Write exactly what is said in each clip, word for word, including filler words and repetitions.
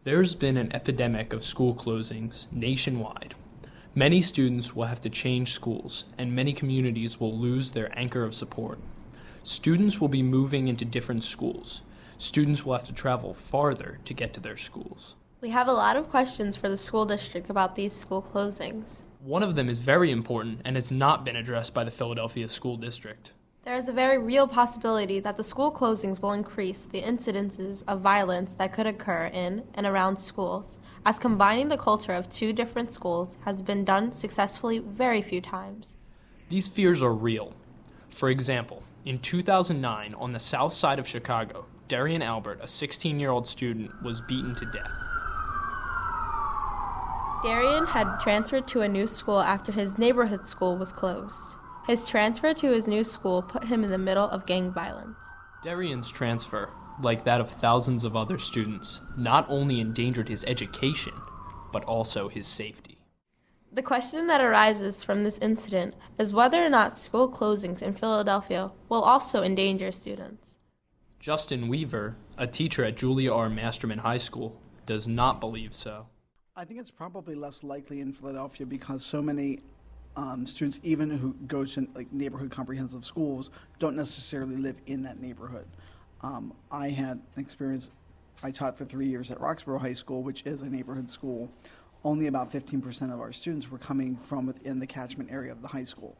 There's been an epidemic of school closings nationwide. Many students will have to change schools, and many communities will lose their anchor of support. Students will be moving into different schools. Students will have to travel farther to get to their schools. We have a lot of questions for the school district about these school closings. One of them is very important and has not been addressed by the Philadelphia School District. There is a very real possibility that the school closings will increase the incidences of violence that could occur in and around schools, as combining the culture of two different schools has been done successfully very few times. These fears are real. For example, in two thousand nine, on the south side of Chicago, Darian Albert, a sixteen-year-old student, was beaten to death. Darian had transferred to a new school after his neighborhood school was closed. His transfer to his new school put him in the middle of gang violence. Darian's transfer, like that of thousands of other students, not only endangered his education, but also his safety. The question that arises from this incident is whether or not school closings in Philadelphia will also endanger students. Justin Weaver, a teacher at Julia R. Masterman High School, does not believe so. I think it's probably less likely in Philadelphia because so many Um, students, even who go to like neighborhood comprehensive schools, don't necessarily live in that neighborhood. Um, I had an experience, I taught for three years at Roxborough High School, which is a neighborhood school. Only about fifteen percent of our students were coming from within the catchment area of the high school.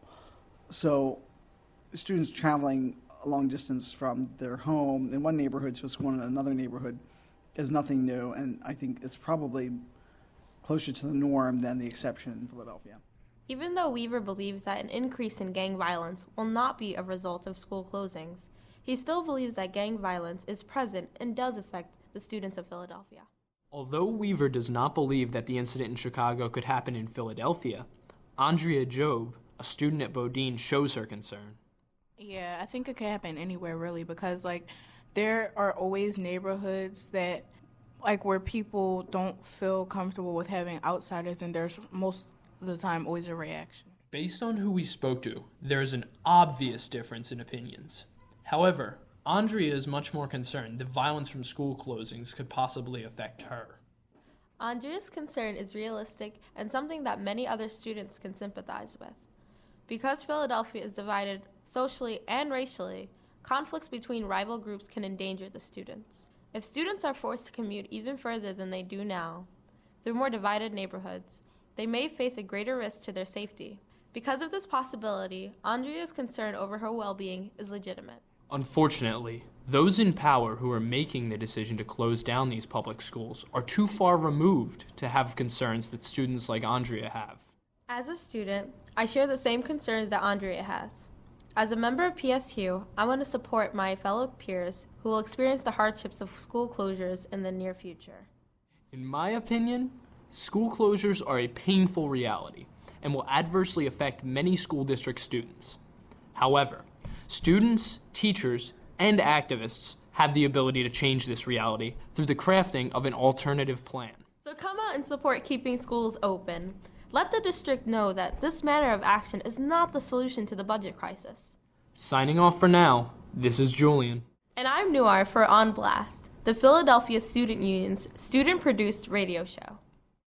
So students traveling a long distance from their home in one neighborhood to a school in another neighborhood is nothing new, and I think it's probably closer to the norm than the exception in Philadelphia. Even though Weaver believes that an increase in gang violence will not be a result of school closings, he still believes that gang violence is present and does affect the students of Philadelphia. Although Weaver does not believe that the incident in Chicago could happen in Philadelphia, Andrea Job, a student at Bodine, shows her concern. Yeah, I think it could happen anywhere really because like there are always neighborhoods that like where people don't feel comfortable with having outsiders, and there's most the time always a reaction. Based on who we spoke to, there is an obvious difference in opinions. However, Andrea is much more concerned that violence from school closings could possibly affect her. Andrea's concern is realistic and something that many other students can sympathize with. Because Philadelphia is divided socially and racially, conflicts between rival groups can endanger the students. If students are forced to commute even further than they do now, through more divided neighborhoods, they may face a greater risk to their safety. Because of this possibility, Andrea's concern over her well-being is legitimate. Unfortunately, those in power who are making the decision to close down these public schools are too far removed to have concerns that students like Andrea have. As a student, I share the same concerns that Andrea has. As a member of P S U, I want to support my fellow peers who will experience the hardships of school closures in the near future. In my opinion, school closures are a painful reality and will adversely affect many school district students. However, students, teachers, and activists have the ability to change this reality through the crafting of an alternative plan. So come out and support keeping schools open. Let the district know that this manner of action is not the solution to the budget crisis. Signing off for now, this is Julian. And I'm Nuar for On Blast, the Philadelphia Student Union's student-produced radio show.